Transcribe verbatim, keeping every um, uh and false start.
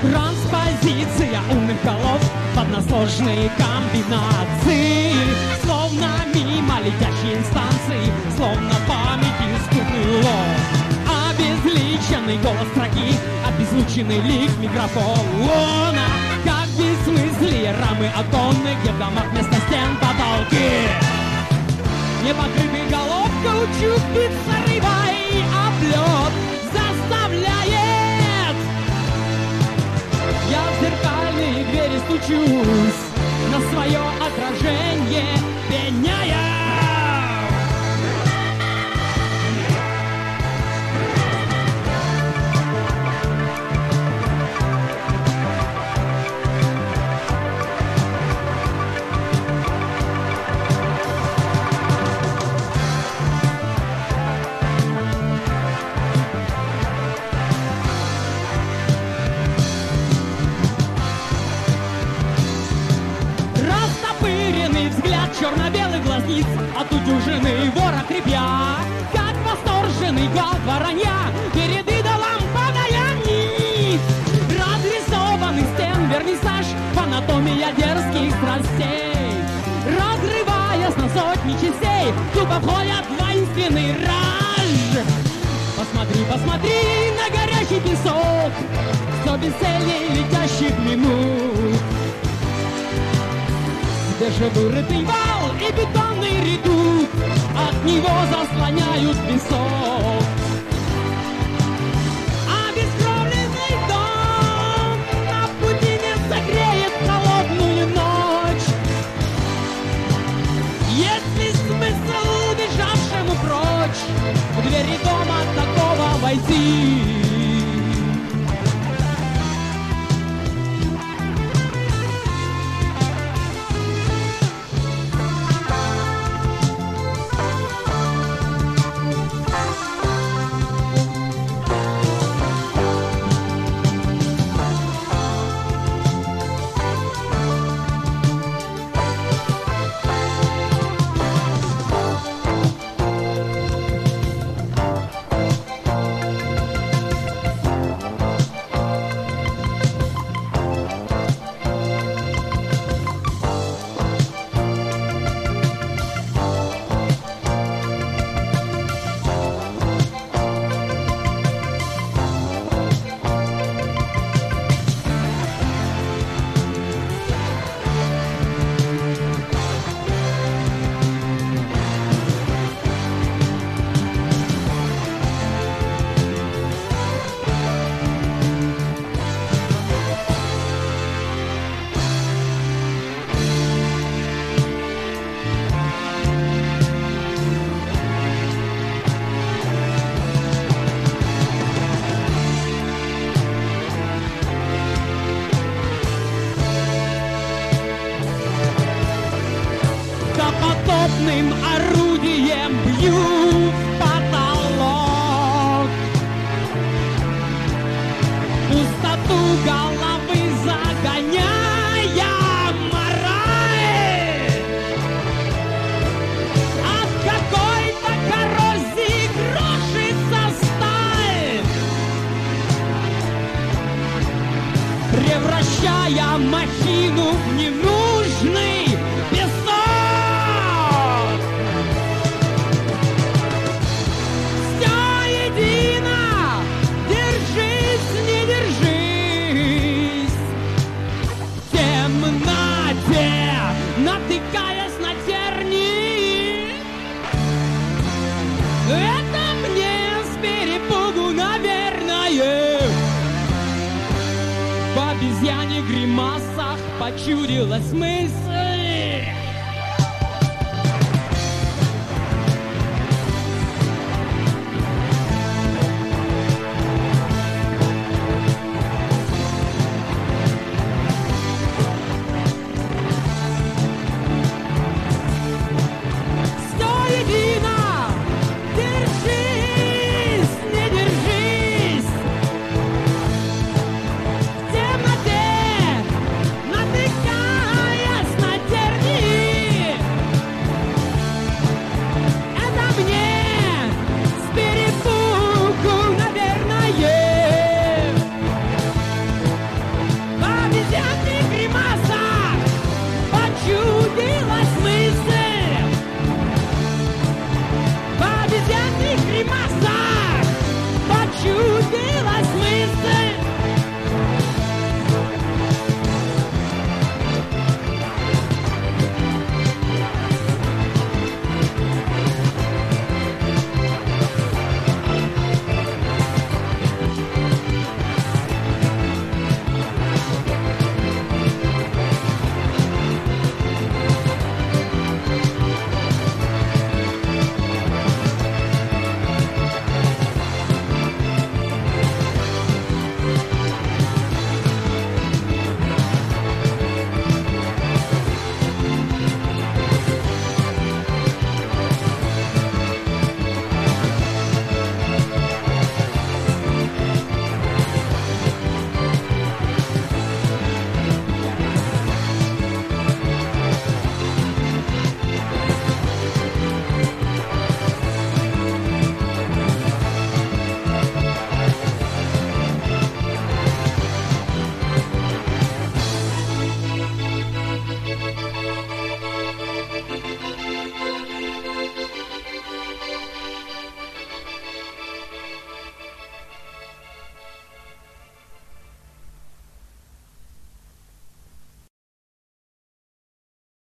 Транспозиция умных голов в односложные комбинации, словно мимо летящие инстанции, словно памяти скупный лов. Обезличенный голос строки, обезлученный лик микрофона, как бессмыслие рамы оконные, где в домах вместо стен потолки. Непокрытый голов каучук биться рыбой об лед заставляет. Я в зеркальные двери стучусь, на свое отражение пеняя. Черно-белых глазниц от удюжины вора крепя, как восторженный гвалт воронья перед идолом падая ниц. Разрисованный стен вернисаж, анатомия дерзких страстей, разрываясь на сотни частей, тупо входят воинственный раж. Посмотри, посмотри на горячий песок, все бесцельней летящих минут. Свежевырытый вал и бетонный редут от него заслоняют песок. Обескровленный дом на пути не согреет холодную ночь. Есть ли смысл бежавшему прочь в двери дома такого войти? Допотопным орудием бью в потолок, пустоту головы загоняя мораль от какой-то коррозии крошится сталь, превращая махину в ненужный песок. Натыкаясь на терни, это мне с перепугу, наверное, в обезьяне гримасах почудилась мысль.